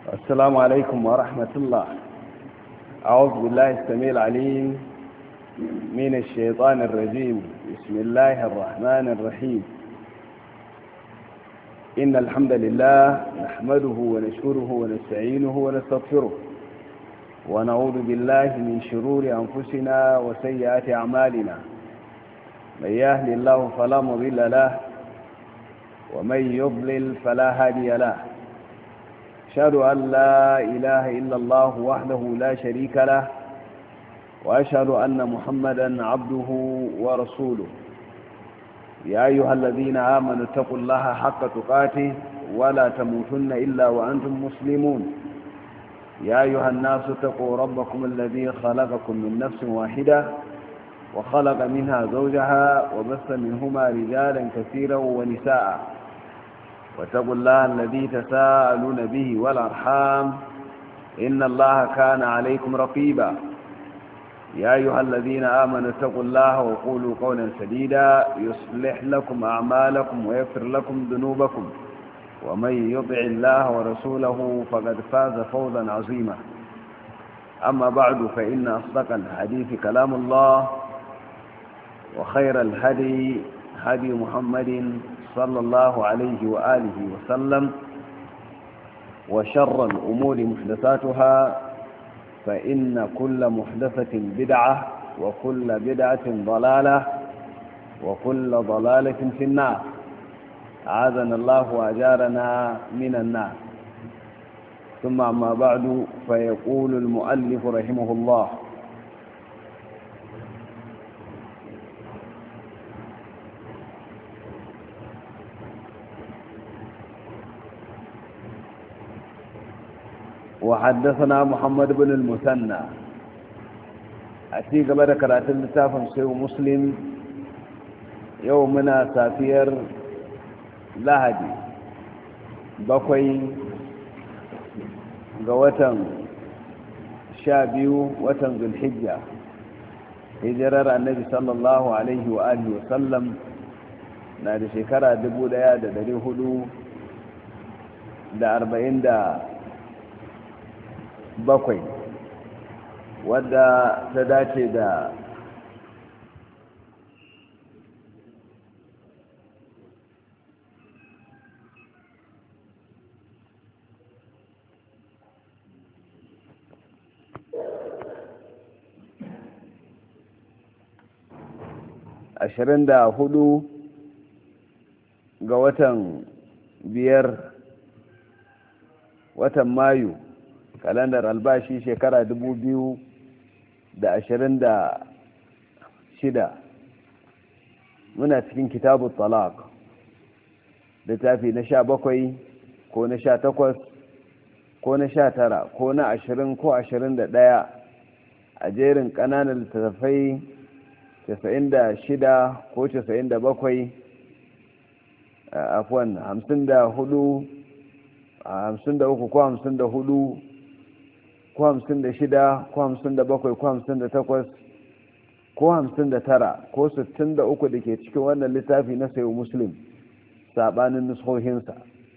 السلام عليكم ورحمة الله. أعوذ بالله السميع العليم من الشيطان الرجيم. بسم الله الرحمن الرحيم. إن الحمد لله نحمده ونشكره ونستعينه ونستغفره ونعوذ بالله من شرور أنفسنا وسيئات أعمالنا. من يهد الله فلا مضل له ومن يضلل فلا هادي له. أشهد أن لا إله إلا الله وحده لا شريك له وأشهد أن محمدا عبده ورسوله. يا أيها الذين آمنوا اتقوا الله حق تقاته ولا تموتن إلا وأنتم مسلمون. يا أيها الناس اتقوا ربكم الذي خلقكم من نفس واحدة وخلق منها زوجها وبث منهما رجالا كثيرا ونساء. واتقوا الله الذي تساءلون به والأرحام إن الله كان عليكم رقيبا. يا أيها الذين آمنوا اتقوا الله وقولوا قولا سديدا يصلح لكم أعمالكم ويغفر لكم ذنوبكم ومن يطع الله ورسوله فقد فاز فوزا عظيما. أما بعد فإن أصدق الحديث كلام الله وخير الهدي هدي محمد صلى الله عليه وآله وسلم وشر الأمور محدثاتها فإن كل محدثة بدعة وكل بدعة ضلالة وكل ضلالة في النار. أعاذنا الله وأجارنا من النار. ثم أما بعد فيقول المؤلف رحمه الله: وحدثنا محمد بن المثنى. أتي قبل كرات اللتاف سيو مسلم يومنا سافير lahadi 7 ga watan 12 watan zulhijja hijirar annabi sallallahu alaihi wa alihi wa sallam na da shekara 1447 wadda ta dace da 24 ga watan 5 watan mayu kalandar albashi shekara 2026. muna cikin kitabu talaq littafi na 17 ko na 18 ko na 19 ko na 20 ko 21 a jerin ƙananan littattafai 96 ko 97 afwan 54 53 ko 54 ko 56 ko 57 ko 58 ko 59 ko 63 da ke cikin wannan littafi na sayo muslim sabanin nuskohinsa.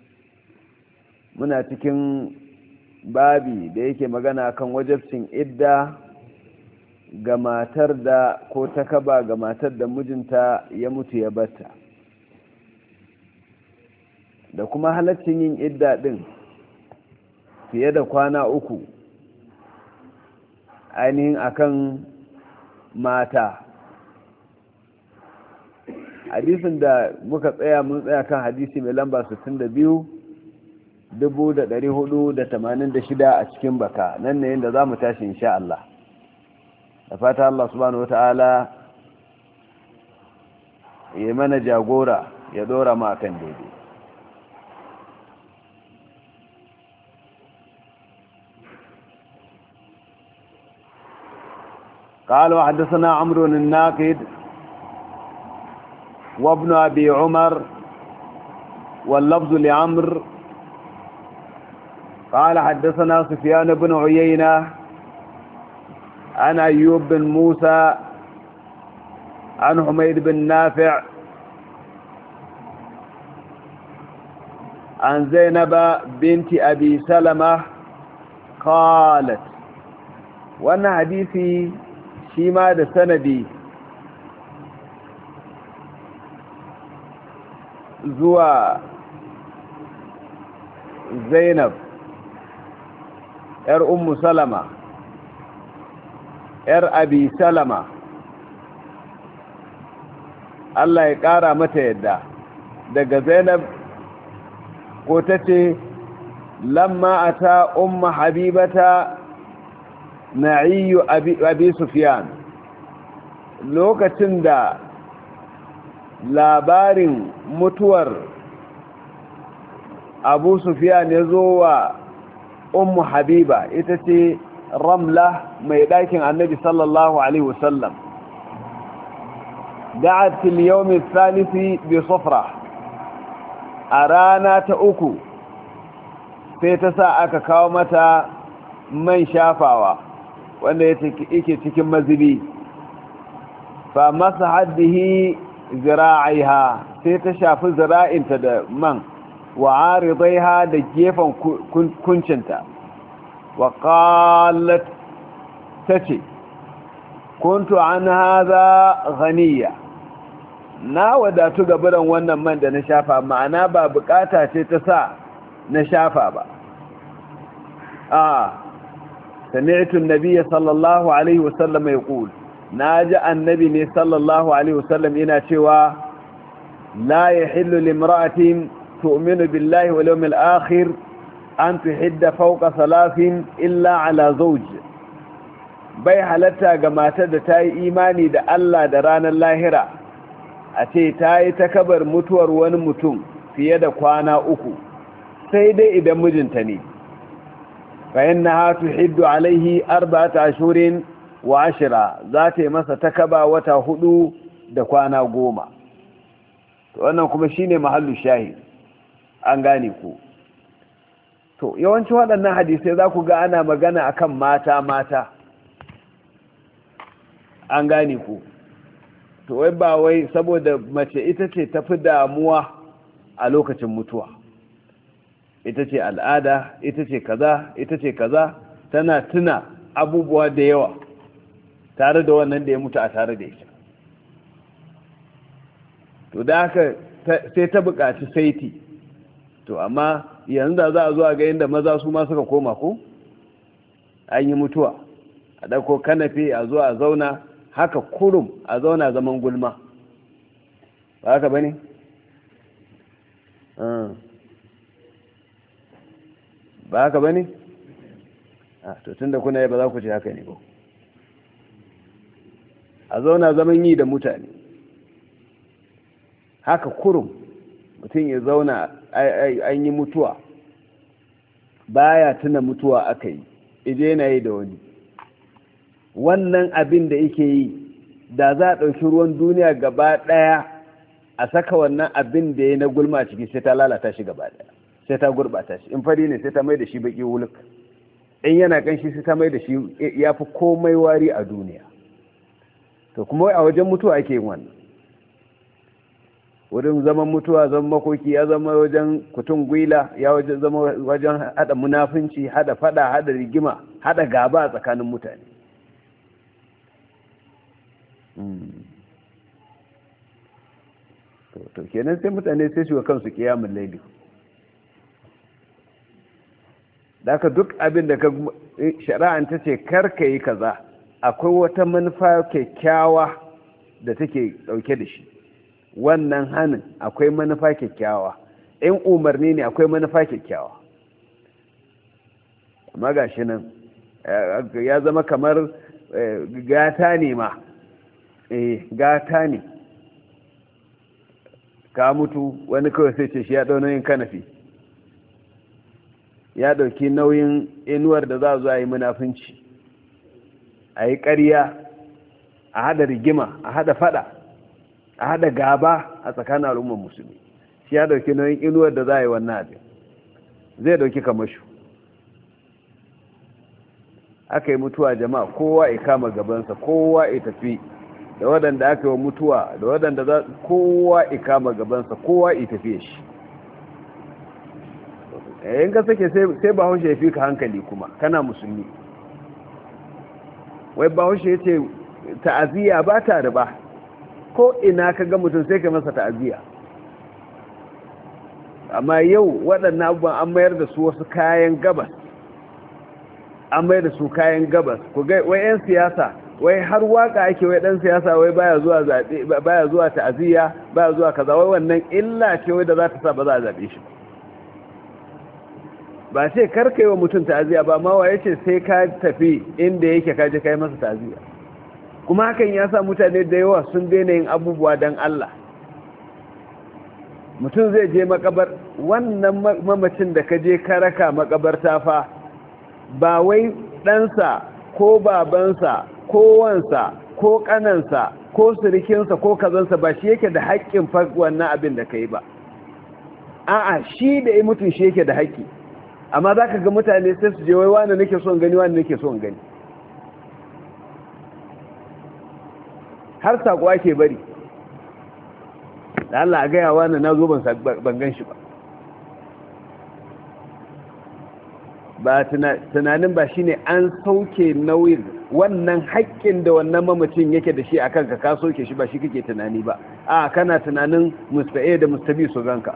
muna cikin babi da yake magana kan wajabcin idda ga matar da ko takaba ga matar da mijinta ya mutu ya batta, da kuma halaccin yin idda din fiye da kwana 3 ainihin akan mata. hadisin da muka tsaya mun tsaya kan hadisi mai lamba 62,486 a cikin baka. nan ne yadda za mu tashi insha Allah. da fata Allah subhanahu wata'ala ya mana jagora ya dora ma kan daidai. قال وحدثنا عمرو الناقد وابن أبي عمر واللفظ لعمر قال حدثنا سفيان بن عيينة عن أيوب بن موسى عن حميد بن نافع عن زينب بنت أبي سلمة qalat wannan hadisi shi ma da sanadi zuwa Zainab ‘yar Ummu Salama, ‘yar Abi Salama, Allah ya ƙara mata yadda, daga Zainab ko ta ce, lamma a ta Umma Habibata Na'iyu Abi Sufyan, lokacin da labarin mutuwar Abu Sufyan ya zo wa Ummu Habiba, ita ce Ramla mai ɗakin Annabi sallallahu Alaihi wasallam, da'at fil yawmi thalisi bi sufra, a rana ta uku sai ta sa aka kawo mata man shafawa wanda yake cikin mazubi, fa masahat bihi zira'iha, sai ta shafi zira'inta da man wa aridaiha da gefen kuncinta, wa qalat tace kuntu an hadha ghaniya, na wadatu gabaran wannan man da na shafa, ma'ana ba bukata ce ta sa na shafa ba. sami'tu an-nabiy sallallahu alaihi wasallam yaqul, naji annabi ne sallallahu alaihi wasallam yana cewa la yahillu limra'atin tu'minu billahi wal yawmil akhir an tuhidda fawqa thalathin illa ala zawj, bai halatta ga matar da ta yi imani da Allah da ranar lahira a ce ta yi takabar mutuwar wani mutum fiye da kwana uku, sai dai idan mijinta ne, fa innaha tuhiddu alaihi 4 ashhurin wa 10, za ta yi masa takaba wata 4 da kwana 10. to wannan kuma shine mahallu shahid, an gane ku. to yawanci waɗannan hadisai za ku ga ana magana akan mata an gane ku. to wai ba wai saboda mace ita ce tafi damuwa a lokacin mutuwa, ita ce al'ada, ita ce kaza, tana tuna abubuwa da yawa tare da wannan da ya mutu a tare da ita. to da haka sai ta buƙaci saiti. to amma yanzu da za a zo a ga inda maza su ma suka koma ko an yi mutuwa, a ɗauko kanafe a zo a zauna haka kurum, a zauna zaman gulma, ba haka ba ne? ba haka ba ne? to tun da kuna yi ba za ku ce haka ne ba. a zauna zaman yi da mutane haka kurum, mutum ya zauna an yi mutuwa, baya tuna mutuwa aka yi, ije na yi da wani. wannan abin da yake yi, da za a ɗauki ruwan duniya gaba ɗaya a saka wannan abin da ya na gulma ciki, sai ta lalata shi gaba ɗaya, sai ta gurɓata shi. in fari ne sai ta mai da shi baƙi wuluk, in yana ƙanshi sai ta mai da shi ya fi komai wari a duniya. to kuma a wajen mutuwa ake yin wannan, wurin zaman mutuwa, zaman makoki, ya zama wajen kutun gwila, ya zama wajen haɗa munafunci, haɗa faɗa, haɗa rigima, haɗa gaba a tsakanin mutane. to kenan sai mutane sai su kansu kiyamun laili. da ka duk abin da ka shari'an ta ce karka yi kaza, akwai wata manufa kyakkyawa da take dauke da shi. wannan hannun akwai manufa kyakkyawa, in umarni ne akwai manufa kyakkyawa. amma ga shi nan ya zama kamar gata ne ma, gata ne. ka mutu wani kawai sai ce shi ya ɗau nauyin kanafi, ya ɗauki nauyin inuwar da za a zo a yi munafunci, a yi ƙarya, a haɗa rigima, a haɗa faɗa, a haɗa gaba a tsakanin al'ummar musulmi. shi ya ɗauki nauyin inuwar da za a yi wannan abin, zai ɗauki kamashu. aka yi mutuwa jama'a, kowa ya kama gabansa, kowa ya tafi, da waɗanda aka yi wa mutuwa da waɗanda kowa ya kama gabansa, kowa ya tafi shi. in ka sake sai bahaushe ya fi ka hankali kuma kana musulmi. wai bahaushe ya ce ta'aziyya ba ta riba, ko ina ka ga mutum sai ka masa ta'aziyya. amma yau waɗannan abubuwan an mayar da su wasu kayan gabas, an mayar da su kayan gabas. ku ga wai 'yan siyasa, wai har waka ake, wai ɗan siyasa wai baya zuwa zaɓe, baya zuwa ta'aziyya, baya zuwa kaza, wai wannan illa ce wai da za ta sa ba za a zaɓe shi ba ce karka yi wa mutum ta'aziyya ba, ma waye ce sai ka tafi inda yake kaje kai masa ta'aziyya. kuma hakan ya sa mutane da yawa sun daina yin abubuwa don Allah. mutum zai je makabar, wannan mamacin da ka je karaka makabarta fa ba wai ɗansa ko babansa ko wansa ko ƙanansa ko surikinsa ko kazansa ba shi yake da haƙƙin wannan abin da ka yi ba. a'a, shi da ya mutum shi yake da haƙƙi. amma za ka ga mutane sai su je wai wani nake son gani, wani nake son gani, har saƙo ake bari da Allah a gaya wani na zo ban gan shi ba tunanin ba shine an sauke nauyin wannan haƙƙin da wannan mamacin yake da shi a kanka, ka sauke shi ba shi kake tunani ba. a kana tunanin musta'e da mustabi su ganka.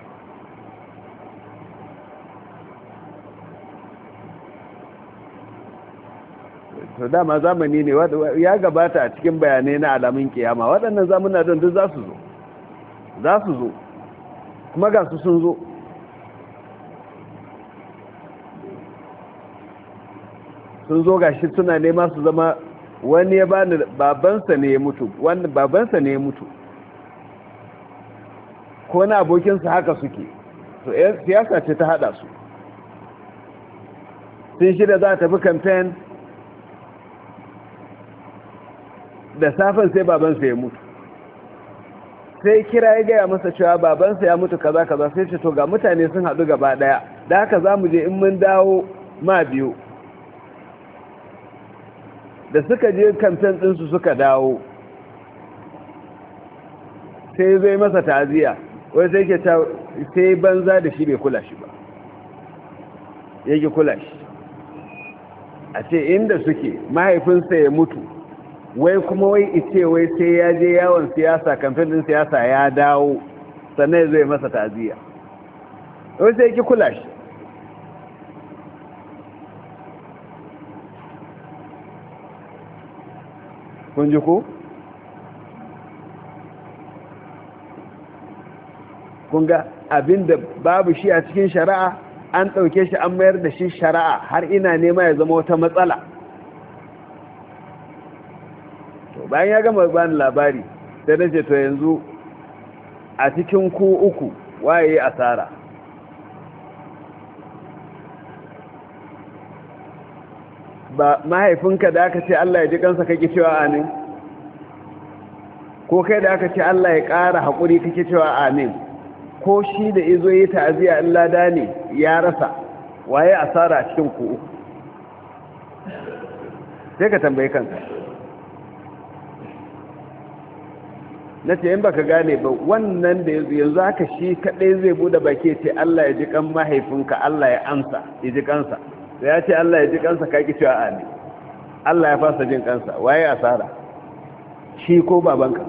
to dama zamani ne ya gabata a cikin bayanai na alamun kiyama. waɗannan zamuna don duk za su zo kuma ga su sun zo. sun zo ga shi suna nema su zama, wani ya bani babansa ne ya mutu, wani babansa ne ya mutu, ko na abokinsa haka suke. to siyasa ce ta hada su. sun shida za a tafi kamfen, da safen sai babansa ya mutu, sai kira ya gaya masa cewa babansa ya mutu kaza kaza. sai ce to ga mutane sun haɗu gaba ɗaya, da haka za mu je, in mun dawo ma biyu. da suka je kamfen ɗinsu suka dawo, sai zai masa ta'aziyya, wai sai ke sai banza da shi bai kula shi ba, yake kula shi. a ce inda suke mahaifinsa ya mutu, wai kuma wai ice wai sai ya je yawon siyasa, kamfen ɗin siyasa ya dawo sannan zai masa ta'aziyya, wai sai yake kula shi. kun ji ko? kun ga abinda babu shi a cikin shari'a, an ɗauke shi an mayar da shi shari'a, har ina nema ya zama wata matsala. to bayan ya gama bani labari sai nace to yanzu a cikin ku uku waye asara? ba mahaifinka da aka ce Allah ya ji kansa kake cewa amin, ko kai da aka ce Allah ya ƙara haƙuri kake cewa amin, ko shi da izo yi ta'aziyya in lada ne ya rasa, waye asara a cikin ku? sai ka tambaye kanka. na ce in baka gane ba, wannan da yanzu haka shi kaɗai zai bude baki ce Allah ya ji kan mahaifinka, Allah ya amsa ya ji kansa. da ya ce Allah ya ji kansa ka ki cewa amin, Allah ya fasa jin kansa, waye asara, shi ko babanka?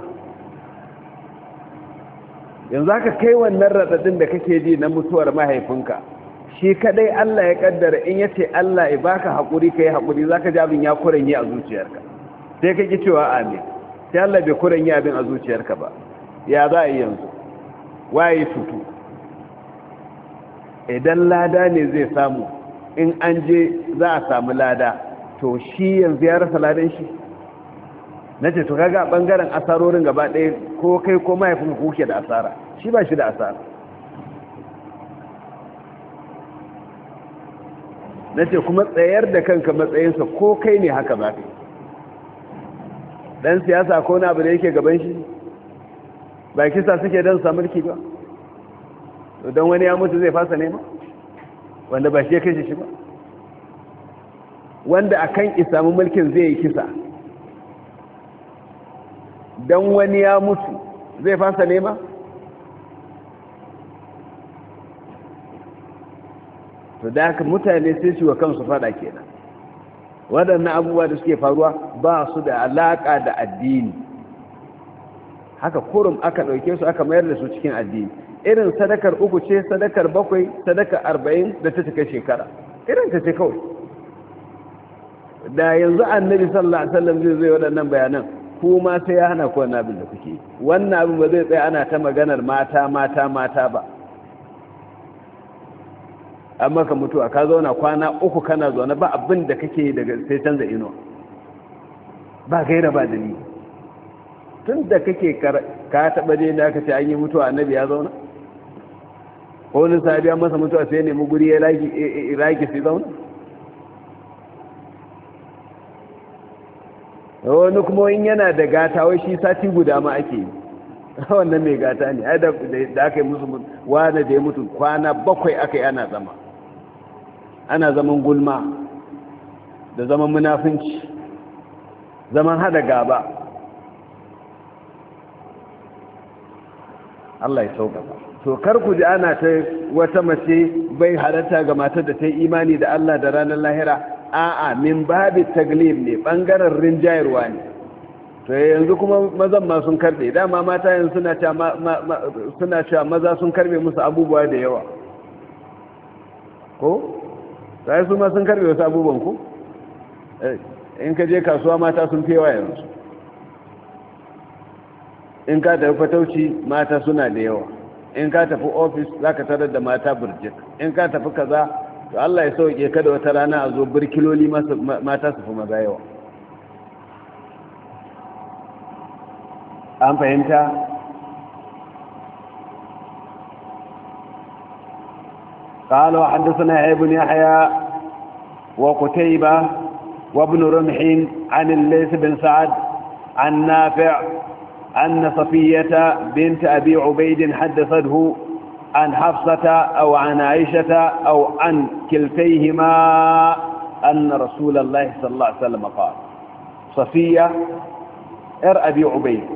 yanzu haka kai wannan radadin da kake ji na mutuwar mahaifinka, shi kadai Allah ya kaddara in yace Allah ya baka hakuri kai hakuri, zaka ji abin ya kuranye a zuciyarka, sai ka ki cewa amin, sai Allah bai kuranye abin a zuciyarka ba. ya za a yi yanzu? waye tutu? idan lada ne zai samu, in an je za a samu lada, to shi yanzu ya rasa ladan shi? na ce to kaga bangaren asarorin gaba ɗaya, ko kai ko mahaifin kuke da asara, shi ba shi da asara. na ce kuma tsayar da kanka matsayinsa, ko kai ne haka ba kai. ɗan siyasa ko na abu da yake gaban shi, ba kisa suke don samurki ba, don wani ya mutu zai fasa nema, wanda ba shi ya kashe shi ba, wanda akan isamu mulkin zai yi kisa, don wani ya mutu zai fasa nema? to da haka mutane sai su wa kansu fada kenan. Waɗannan abubuwa da suke faruwa ba su da alaƙa da addini, haka kurum aka ɗauke su aka mayar da su cikin addini. Irin sadakar 3 ce, sadakar 7, sadakar 40 da ta cika shekara, irin ta ce kawai. Da yanzu annabi sallallahu alaihi wasallam zai waɗannan bayanan, kuma sai ya hana ku wannan abin da kuke. Wannan abin ba zai tsaya ana ta maganar mata ba. Amma ka mutuwa ka zauna kwana 3 kana zaune ba abin da kake daga sai canza inuwa, ba gaira ba dalili. Tun da kake ka taɓa je da aka ce an yi mutuwa annabi ya zauna, ko wani sahabi an masa mutuwa sai nemi guri ya ragi sai zauna. Wani kuma in yana da gata wai shi sati guda ma ake yi, wannan mai gata ne. Ai da aka yi musu wani da ya mutu kwana 7 aka yi ana zaman gulma da zaman munafunci, zaman hada gaba. Allah ya sauƙaƙa. To kar ku ji ana ta wata mace bai halatta ga matar da ta yi imani da Allah da ranar lahira. A'a, min babi taglib ne, bangaren rinjayarwa ne. To yanzu kuma mazan ma sun karbe, dama mata yanzu suna cewa maza sun karbe musu abubuwa da yawa ko sai su ma sun karbe wasu abubuwan ko in ka je kasuwa mata sun fi yawa yanzu, in ka tafi fatauci mata suna da yawa, in ka tafi ofis za ka tarar da mata burjik, in ka tafi kaza. To Allah ya sauke kada wata rana a zo birkiloli mata su fi maza yawa. an fahimta. قال وحدثنا ابن يحيى وقتيبة وابن رمح عن الليث بن سعد عن نافع أن صفية بنت أبي عبيد حدثته عن حفصة أو عن عائشة أو عن كلتيهما أن رسول الله صلى الله عليه وسلم قال صفية أبي عبيد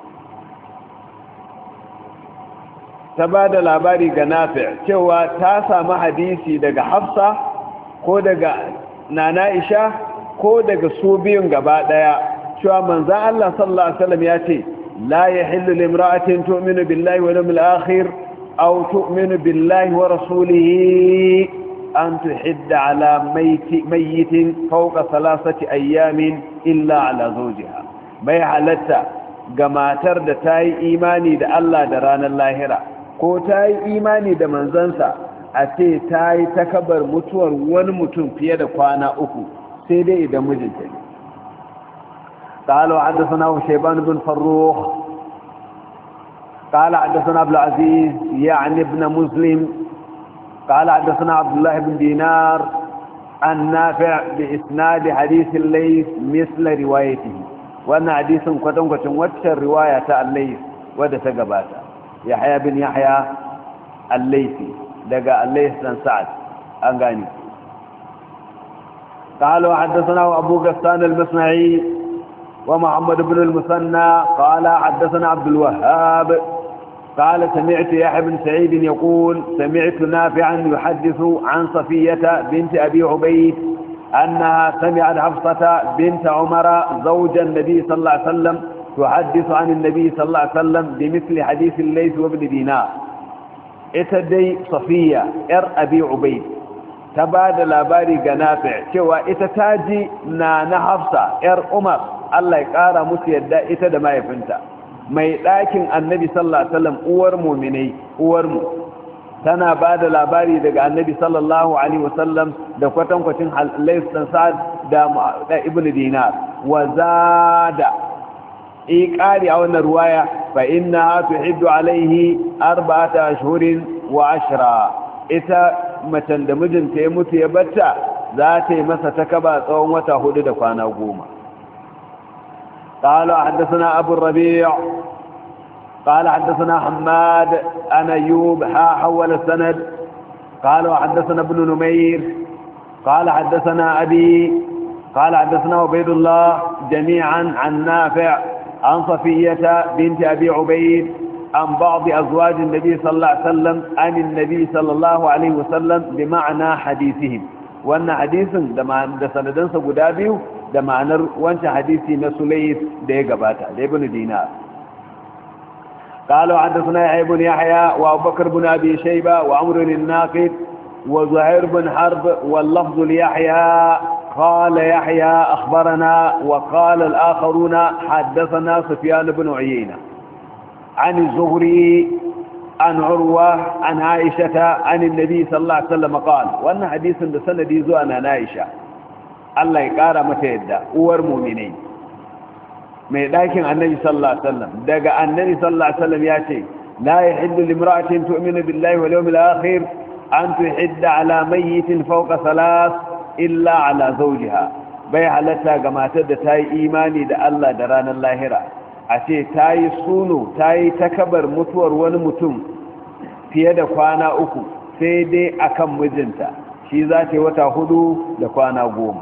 تبادل labari ga Nafi' cewa ta samu hadisi daga Hafsa ko daga Nana Aisha ko daga su biyun gaba daya cewa manzo Allah sallallahu alaihi wasallam ya ce la yahillu limra'atin tu'minu billahi wal yawmil akhir aw tu'minu billahi wa rasulihi an tuhidda ala mayyitin fawqa thalathati ayamin illa ala zawjiha. bai halatta ga matar da ta yi imani da Allah da ranar lahira ko ta yi imani da manzansa a ce ta yi takabar mutuwar wani mutum fiye da kwana uku sai dai idan mijinta ne. قال وحدثنا شيبان بن فروخ قال حدثنا عبد العزيز يعني ابن مسلم قال حدثنا عبد الله بن دينار عن نافع بإسناد حديث الليث مثل روايته وأن حديث كتن وتشر رواية الليث ودتقباته يحيى بن يحيى الليثي دقى الليث بن سعد أنغاني. قالوا حدثنا أبو غسان المصنعي ومحمد بن المثنى قال حدثنا عبد الوهاب قال سمعت يحيى بن سعيد يقول سمعت نافعا يحدث عن صفية بنت أبي عبيد أنها سمعت حفصة بنت عمر زوج النبي صلى الله عليه وسلم تحدث عن النبي صلى الله عليه وسلم بمثل حديث الليث وابن دينار. اتدي صفية أبي عبيد تبادل لاباري نافع شوى اتتاجي نانا حفصة عمر الله يقارى مسيدة اتدى ما يفنت mai ɗakin annabi sallallahu alaihi wasallam uwar mu'minai uwarmu tana ba da labari daga annabi sallallahu alaihi wasallam da kwatankwacin Layth bin Sa'd da Ibn Dinar wa zada iqari a wannan ruwaya fa innaha tuhiddu alaihi 4 ashhurin wa 10 ita macen da mijinta ya mutu ya batta za ta yi masa takaba tsawon wata 4 da kwana 10. قال حدثنا أبو الربيع قال حدثنا حماد عن أيوب حول السند قال وحدثنا ابن نمير قال حدثنا أبي قال حدثنا عبيد الله جميعا عن نافع عن صفية بنت أبي عبيد عن بعض أزواج النبي صلى الله عليه وسلم عن النبي صلى الله عليه وسلم بمعنى حديثهم وأن حديث ده سندنس قدابيه ده معنى وانت حديثي نسليس ده قباتا ده ابن دينار. قالوا حدثنا يحيى بن يحيى وأبو بكر بن أبي شيبة وعمر الناقد وزهير بن حرب واللفظ ليحيى قال يحيى أخبرنا وقال الآخرون حدثنا سفيان بن عيينة عن الزهري عن عروة عن عائشة عن النبي صلى الله عليه وسلم قال وأن حديث بسند يزوءنا نائشة الله يقارى متى أور مؤمنين لكن النبي صلى الله عليه وسلم دقى النبي صلى الله عليه وسلم ياتي لا يحل لامرأة تؤمن بالله واليوم الآخر أن تحد على ميت فوق 3 إلا على زوجها بيع لتا كما تد تاي إيماني دا الله دران اللاهرة أتي تاي سونو تاي تكبر متور ونمتم في يد قوانا أكو سيدي أكم مجنتا شي ذاتي وتهدو لقوانا قوم.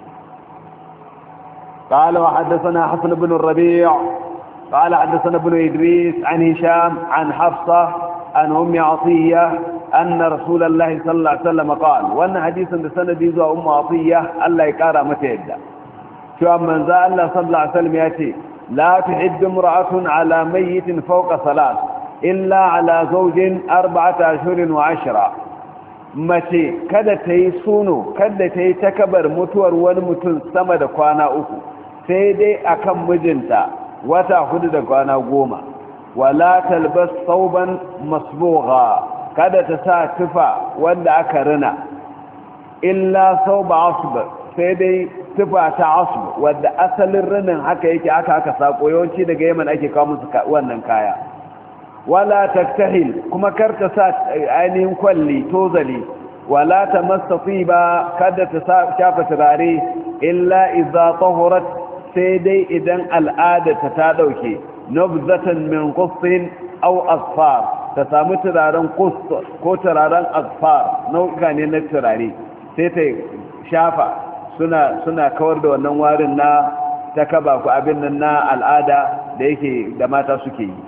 قال وحدثنا حسن بن الربيع قال حدثنا ابن إدريس عن هشام عن حفصة عن أم عطية أن رسول الله صلى الله عليه وسلم قال وأن حديثا بسند يزوى أم عطية الله يقارى متى يدى شو من ذا الله صلى الله عليه وسلم يأتي لا تحد امرأة على ميت فوق 3 إلا على زوج 4 أشهر و10 mace kada ta yi suno kada ta yi takabar mutuwar wani mutum sama da kwana 3 sai dai akan mijinta wata 4 da kwana 10 wala talbas sauban masbugha kada ta sa tufa wanda aka rina illa sauba asb sai dai tufa ta asb wanda asalin rinin haka yake aka sako yawanci daga Yaman ake kawo musu wannan kaya wala taktahil kuma karta sa ainihin kwalli tozali wala tamassa tiba kada ta shafa turare illa idza tahurat sai dai idan al'ada ta dauke nubzatan min qussin aw asfar ta samu turaren qust ko turaren asfar nau'ika ne na turare sai ta shafa suna kawar da wannan warin na takaba ku abin nan na al'ada da yake da mata suke yi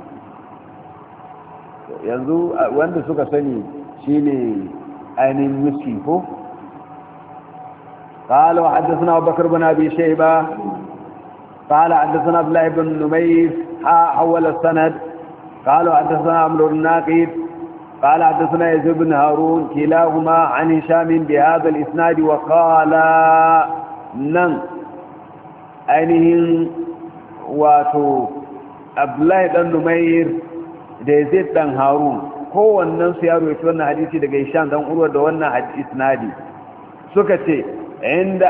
yanzu wanda suka sani shine ainihin miski ko قال وحدثنا أبو بكر بن أبي شيبة قال حدثنا عبد الله بن نمير حول السند قال وحدثنا عمرو الناقد قال حدثنا يزيد بن هارون كلاهما عن هشام بهذا الإسناد وقال نن أينهم واتو عبد الله بن نمير da Yazid dan Harun kowannen su ya rawaito wannan hadisi daga Hisham dan Urwa da wannan isnadi suka ce inda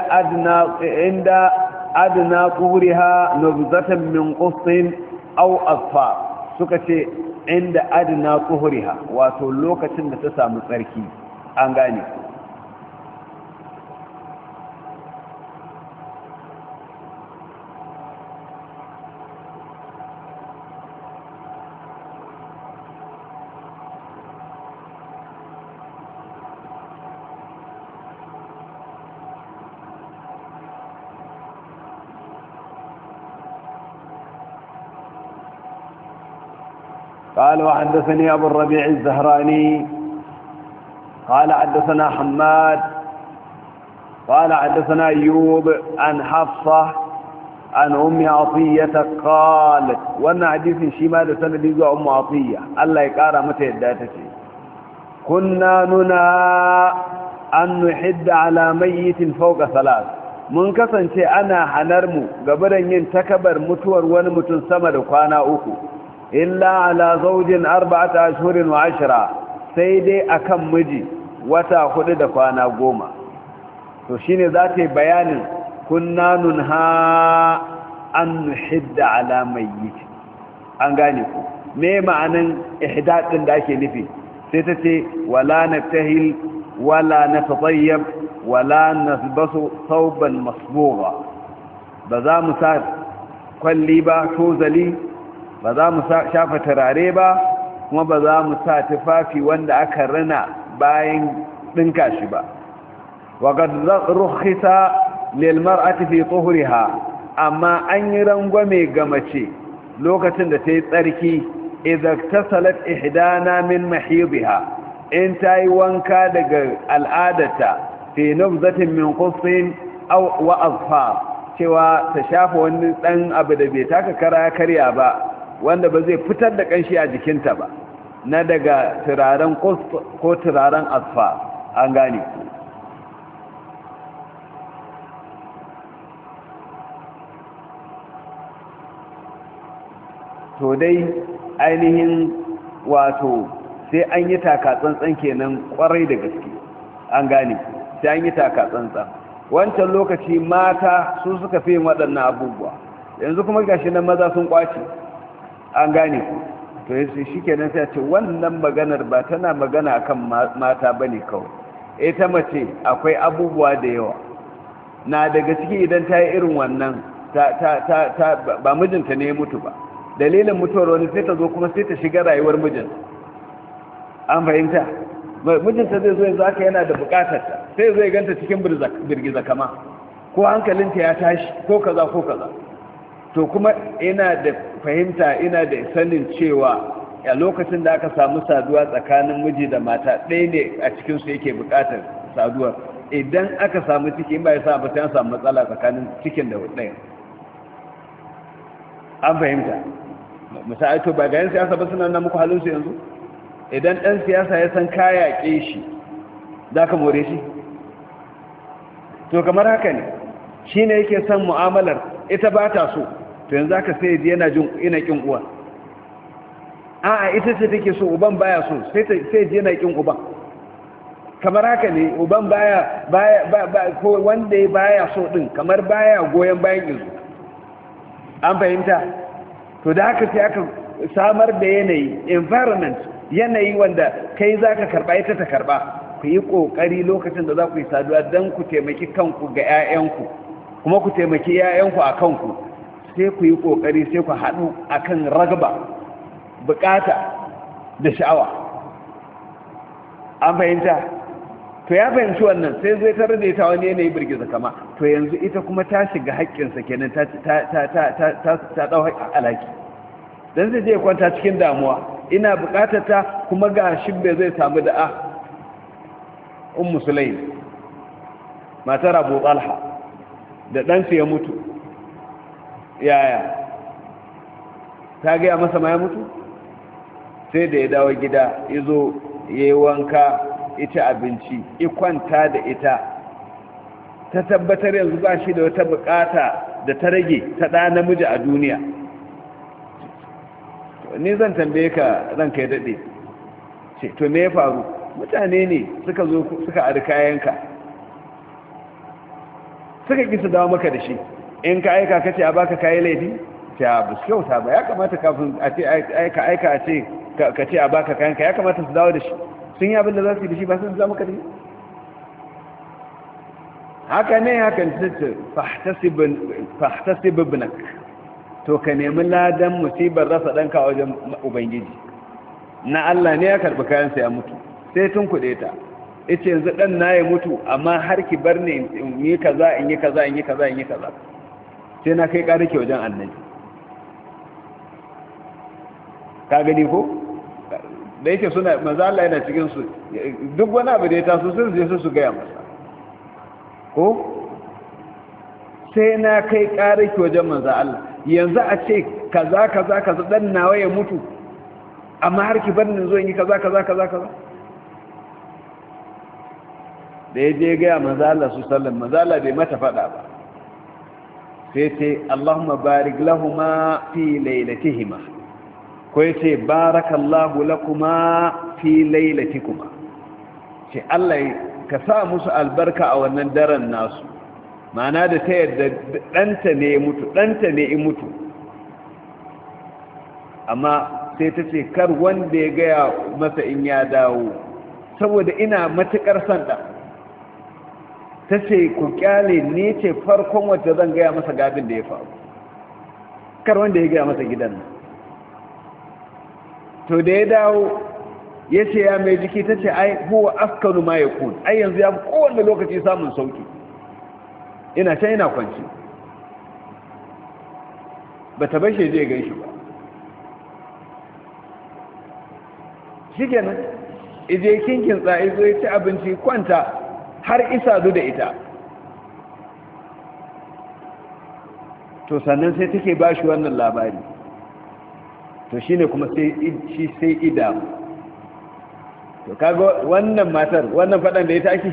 adna quriha nubzatan min qussin aw asfa suka ce inda adna quriha wato lokacin da ta samu tsarki an gane قال وحدثني أبو الربيع الزهراني قال حدثنا حماد قال حدثنا أيوب عن حفصة عن أم عطية قالت وأن حديث شمال سند يزوى أم عطية الله يقارى متى يداتتي كنا ننهى أن نحد على ميت فوق 3 mun kasance ana hanarmu gabaran yin takabar mutuwar wani mutum sama da kwana 3 illa ala zaujin 4 ashhurin wa 10 sai dai akan miji wata 4 da kwana 10 to shine zata yi bayanin kunna nunha an nuhidda ala mayyit an gane ku me ma'anan ihdad din da ake nufi sai ta ce wala natahil wala natatayyab wala nasbasu thawban masbugha ba za mu sa kwalli ba ko zali ba za mu shafa turare ba kuma ba za mu sa tufafi wanda aka rina bayan dinka shi ba wa qad rukhisa lil mar'ati fi tuhriha amma an yi rangwame ga mace lokacin da ta yi tsarki idza tasalat ihdana min mahidha in tayi wanka daga al'adata fi nubzatin min qussin aw wa azfar cewa ta shafa wani dan abu da bai taka kara karya ba wanda ba zai fitar da kanshi a jikinta ba na daga turaren qus ko turaren azfar an gane to dai ainihin wato sai an yi takatsantsan kenan kwarai da gaske an gane sai an yi takatsantsan wancan lokaci mata su suka fi yin waɗannan abubuwa yanzu kuma gashi nan maza sun kwace an gane to yace shikenan sai ce wannan maganar ba tana magana akan mata bane kawai ita mace akwai abubuwa da yawa na daga ciki idan ta yi irin wannan ba mijinta ne ya mutu ba dalilin mutuwar wani sai ta zo kuma sai ta shiga rayuwar mijin an fahimta mijinta zai zo yanzu haka yana da bukatarta sai zai ganta cikin birgiza kama ko hankalinta ya tashi ko kaza ko kaza to kuma ina da fahimta ina da sanin cewa a lokacin da aka samu saduwa tsakanin miji da mata ɗaya ne a cikinsu yake bukatar saduwa idan aka samu ciki in ba ya sa ba sai an samu matsala tsakanin cikin da ɗaya an fahimta misali to ba ga yan siyasa ba suna nan muku halinsu yanzu idan ɗan siyasa ya san kaya ƙe shi za ka more shi to kamar haka ne shi ne yake son mu'amalar ita ba ta so to yanzu aka sai yana jin ina ƙin uwa a'a ita ce take so uban baya so sai ji yana ƙin uban kamar haka ne uban baya ko wanda ya baya so ɗin kamar baya goyon bayan izu an fahimta to da haka sai aka samar da yanayi environment yanayi wanda kai za ka karɓa ita ta karɓa ku yi ƙoƙari lokacin da za ku yi saduwa don ku taimaki kanku ga 'ya'yanku kuma ku taimaki 'ya'yanku a kanku sai ku yi ƙoƙari sai ku haɗu a kan ragaba buƙata da sha'awa an fahimta to ya fahimci wannan sai zai tarar da ita wani yanayi birgiza kama to yanzu ita kuma ta shiga haƙƙinsa kenan ta ɗau alaki don zai je kwanta cikin damuwa ina buƙatar ta kuma ga shibbe zai samu da'a Sulaim matar Abu Talha da ɗansu ya mutu yaya ta gaya masa ma ya mutu sai da ya dawo gida ya zo ya yi wanka ita abinci ikwanta da ita ta tabbatar yanzu ba shi da wata bukata da ta rage ta ɗa namiji a duniya ni zan tambaye ka ranka ya daɗe ce to me ya faru mutane ne suka zo suka ari kayanka suka ƙi su dawo maka da shi in ka aika kace a baka kayi laifi ce a bu kyauta ba ya kamata kafin a ce aika a ce ka ce a baka kayanka ya kamata su dawo da shi sun yi abin da za su yi da shi ba sun zama ka da shi haka ne hakan tace fahtasib ibnak to ka nemi ladan musibar rasa danka a wajen ubangiji na Allah ne ya karbi kayan sa ya mutu sai tun kuɗe ta yace yanzu dan na ya mutu amma har ki bar ni in yi kaza in yi kaza in yi kaza in yi kaza sai na kai ƙarake wajen annabi ka gani ko da yake suna manzo Allah yana cikin su duk wani abu da ya taso sun je su gaya masa ko sai na kai ƙarake wajen manzo Allah yanzu a ce kaza kaza kaza dan nawa ya mutu amma har ki bar ni zo in yi kaza kaza kaza kaza da ya je gaya manzo Allah su sallan manzo Allah bai mata fada ba sai ce Allahumma barik lahumma fi lailatihima ko yace barakallahu lakuma fi lailatikuma ce Allah ka sa musu albarka a wannan daren nasu ma'ana da ta yadda ɗanta ne ya mutu ɗanta ne ya mutu amma sai ta ce kar wanda ya gaya masa in ya dawo saboda ina matuƙar son ɗan ta ce ku kyale ne ce farkon wacce zan gaya masa gabin da ya faru kar wanda ya gaya masa gidan nan to da ya dawo ya ce ya mai jiki ta ce ai huwa askanu ma ya kun ai yanzu ya fi kowane lokaci samun sauki ina can ina kwanci ba ta bashe zai gan shi ba shi kenan ije kinkin tsaye zo ya ci abinci kwanta har isa da ita to sannan sai take ba shi wannan labari to shi ne kuma sai idamu to kaga wannan matar wannan faɗan da ya take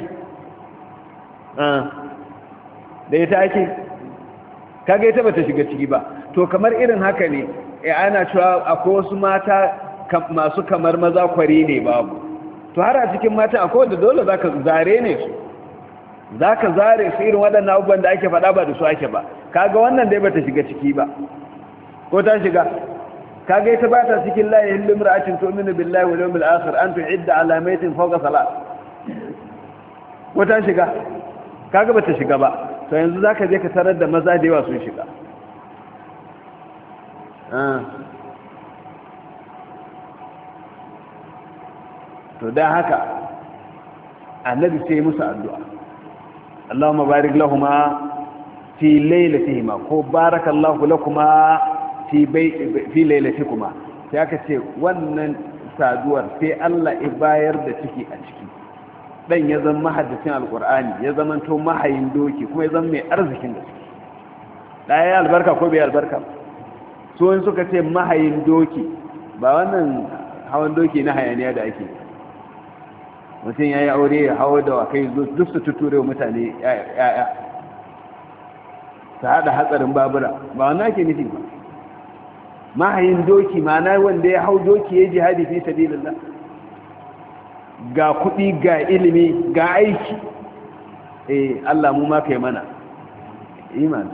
da ya take kaga ita bata shiga ciki ba to kamar irin haka ne ana cewa akwai wasu mata masu kamar maza kwari ne babu to har a cikin mata akwai wanda dole zaka zare ne su zaka zare su irin waɗannan abubuwan da ake faɗa ba da su ake ba kaga wannan dai bata shiga ciki ba ko ta shiga kaga ita ba ta cikin la yahillu imra'atin tu'minu billahi wal yawmil akhir an tu'idda ala maytin fawqa salat ko ta shiga kaga bata shiga ba to yanzu zaka je ka tarar da maza da yawa sun shiga to dan haka annabi sai musu addu'a Allahumma barik lahumu fi lailatihima ko barakallahu lakuma fi lailatikuma sai aka ce wannan saduwar sai Allah ya bayar da ciki a ciki dan ya zama mahaddacin alqur'ani ya zama to mahayin doki kuma ya zama mai arzikin da ciki dai albarka ko bai albarka so in suka ce mahayin doki ba wannan hawan doki na hayaniya da ake mutum ya yi aure ya hawa da wakai duk su tuture mutane ya'ya ta haɗa hatsarin babura ba wannan ake nufi ba mahayin doki ma'ana wanda ya hau doki ya jihadi fi sabilillah ga kuɗi ga ilimi ga aiki Allah mu ma kai mana iman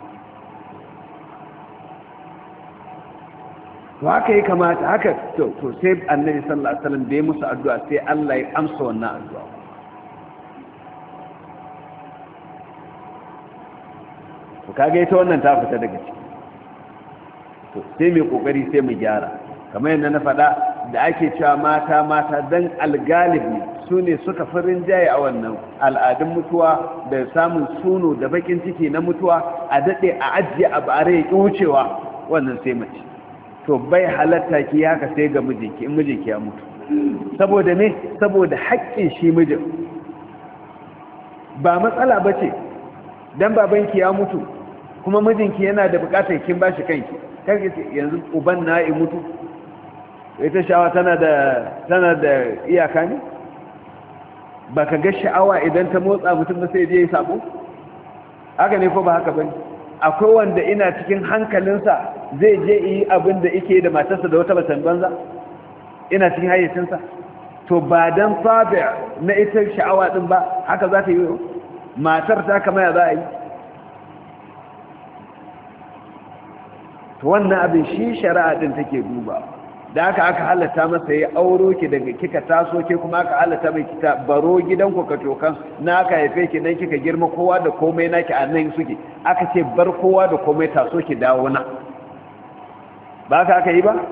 to haka ya kamata haka to sai annabi sallallahu alaihi wasallam da ya musu addu'a sai Allah ya amsa wannan addu'a to kage ita wannan ta fita daga ciki to sai mai kokari sai mu gyara kamar yadda na faɗa da ake cewa mata dan algalib ne su ne suka farin jaye a wannan al'adun mutuwa da samun suno da bakin ciki na mutuwa a daɗe a ajiye a bare ya ƙi wucewa wannan sai mace to bai halatta ki haka sai ga mijinki in mijinki ya mutu saboda ne saboda haƙƙin shi mijin ba matsala bace dan babanki ya mutu kuma mijinki yana da buƙatar kin bashi kanki kage yanzu uban na ya mutu ita sha'awa tana da iyaka ne baka ga sha'awa idan ta motsa mutum ba sai je ya sabo haka ne ko ba haka bane akwai wanda ina cikin hankalinsa zai je yi abin da yake da matarsa da wata batan banza ina cikin hayyacinsa to ba dan sabi na ita sha'awa din ba haka za ta yi matar ta kama ya za a yi to wannan abin shi shari'a din take duba da aka halatta masa ya auro ki daga kika taso ke kuma aka halatta mai kita baro gidanku ka tokan na aka haife ki dan kika girma kowa da komai naki a nan suke aka ce bar kowa da komai taso ki dawo na ba ka aka yi ba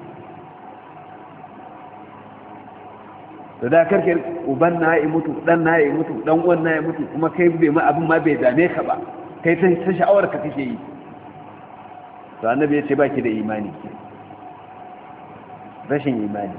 da karkar uban na ya mutu dan na ya mutu dan uwan na ya mutu kuma kai bai ma abin ma bai dame ka ba kai ta sha'awar ka kake yi to annabi ya ce baki da imani rashin imani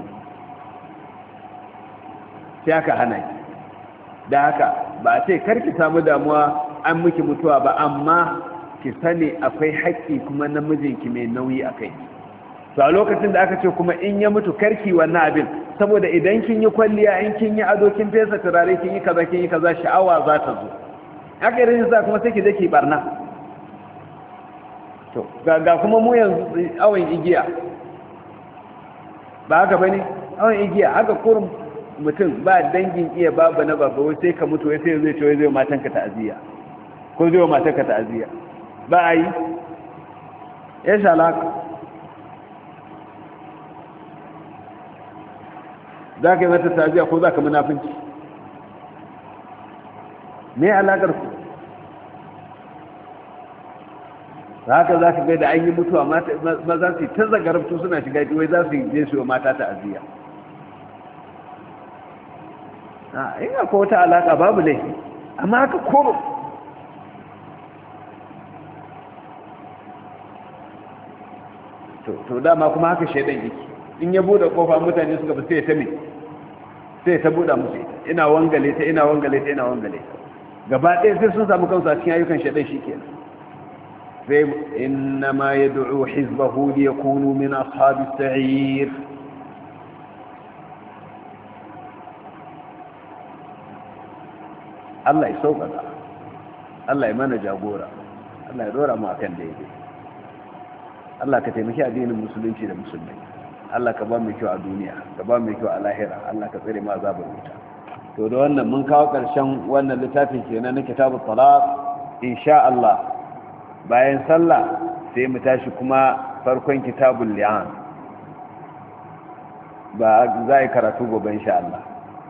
sai aka hana ki da haka ba a ce karki samu damuwa an miki mutuwa ba amma ki sani akwai haƙƙi kuma namijinki mai nauyi a kai to a lokacin da aka ce kuma in ya mutu karki wannan abin saboda idan kin yi kwalliya in kin yi ado kin fesa turare kin yi kaza sha'awa za ta zo haka irin sa kuma sai ki je ki barna to ga kuma mu yanzu awon igiya ba haka bane awon igiya haka kurum mutum ba dangin iya babu na baba wai sai ka mutu wai sai zai ce wai zai matanka ta'aziyya ko zai matanka ta'aziyya ba a yi ya shalaka za ka yi mata ta'aziyya ko za ka munafinci me alaƙar ku haka za ka ga da an yi mutuwa maza su ta zagarabtu suna shiga wai za su je su yi mata ta'aziyya in akwai wata alaƙa babu laifi amma haka koro to dama kuma haka shaidan yake in ya bude kofa mutane suka ba sai ta me sai ta buɗa musu ina wangale ta gaba ɗaya sai sun samu kansu a cikin ayyukan shaɗai shi ke sai inna ma ya du'u hizbahu li yakunu min ashabis sa'ir Allah ya sauƙaƙa, Allah ya mana jagora, Allah ya dora mu akan daidai. Allah ka taimaki addinin musulunci da musulmai. Allah ka ba mu kyau a duniya, ka ba mu kyau a lahira, Allah ka tsare mu azabar wuta. To da wannan mun kawo ƙarshen wannan littafin kenan na kitabut talaq insha Allah. Bayan sallah sai mu tashi kuma farkon kitabul li'an. Ba za a yi karatu gobe insha Allah.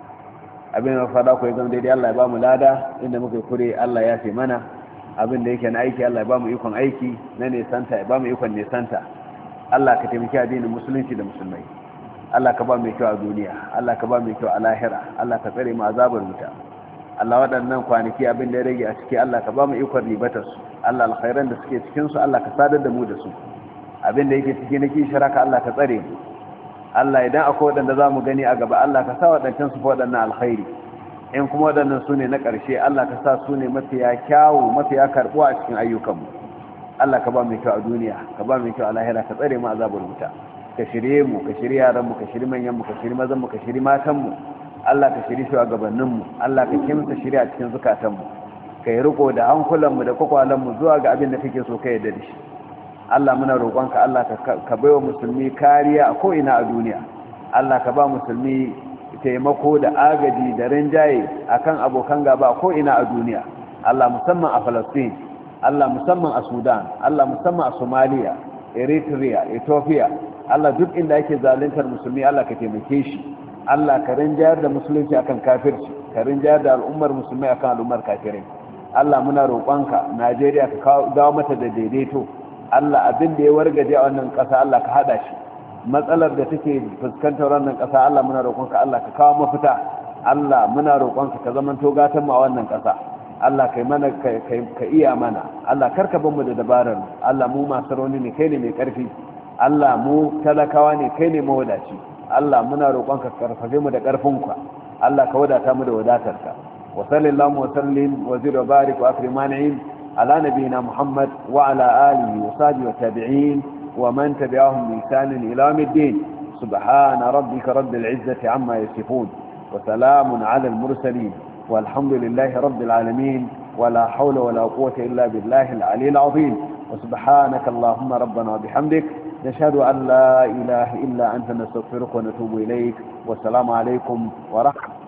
Abin da fada ku ya zama daidai Allah ya ba mu lada, inda muka kure Allah ya fi mana. Abin da yake na aiki Allah ya ba mu ikon aiki, na nesanta ya ba mu ikon nesanta. Allah ka taimaki addinin musulunci da musulmai. Allah ka ba mu kyau a duniya, Allah ka ba mu kyau a lahira, Allah ka tsare mu azabar wuta. Allah waɗannan kwanaki abin da ya rage a ciki Allah ka ba mu ikon ribatar su. Allah alkhairan da suke cikin su Allah ka sadar da mu da su. Abin da yake ciki na kishiraka Allah ka tsare mu. Allah idan akwai waɗanda za mu gani a gaba Allah ka sa waɗancan su fa waɗannan alkhairi. In kuma waɗannan su ne na ƙarshe Allah ka sa su ne mafiya kyawu mafiya karɓuwa a cikin ayyukanmu. Allah ka ba mu kyau a duniya, ka ba mu kyau a lahira, ka tsare mu azabar wuta. Ka shirye mu, ka shirye yaran mu, ka shirye manyan mu, ka shirye mazan mu, ka shirye matan mu. Allah ka shirye shugabannin mu, Allah ka kimsa shirye a cikin zakatan mu. Ka yi riko da hankulan mu da kwakwalan mu zuwa ga abin da kake so ka yarda da shi. Allah muna roƙonka Allah ka baiwa musulmi kariya a ko ina a duniya. Allah ka ba musulmi taimako da agaji da rinjaye akan abokan gaba a ko ina a duniya. Allah musamman a Palestine, Allah musamman a Sudan, Allah musamman a Somalia, Eritrea, Ethiopia. Allah duk inda yake zaluntar musulmi Allah ka taimake shi. Allah ka rinjayar da musulunci akan kafirci, ka rinjayar da al'ummar musulmai akan al'ummar kafirai. Allah muna roƙonka Najeriya ka dawo mata da daidaito. Allah abin da ya wargaje a wannan ƙasa Allah ka hada shi. Matsalar da take fuskantar wannan ƙasa Allah muna roƙonka Allah ka kawo mafita. Allah muna roƙonka ka zamanto gatan mu a wannan ƙasa. Allah kai mana ka iya mana. Allah karka ban mu da dabarar. Allah mu masu rauni ne kai ne mai ƙarfi. Allah mu talakawa ne kai ne mawadaci. Allah muna roƙonka karfafe mu da ƙarfinka. Allah ka wadata mu da wadatarka. Wa sallallahu wa sallim wa zid wa barik wa akrim man'in ala nabiyyina Muhammad wa ala alihi wa sahbihi wa tabi'in wa man tabi'ahum bi ihsan ila yawmiddin. Subhana rabbika rabbil izzati amma yasifun wa salamun ala al mursalin walhamdulillahi rabbil alamin wa la hawla wa la quwwata illa billahi al aliyyil azim. Wa subhanaka allahumma rabbana wa bihamdik نشهد أن لا إله إلا أنت نستغفرك ونتوب إليك والسلام عليكم ورحمة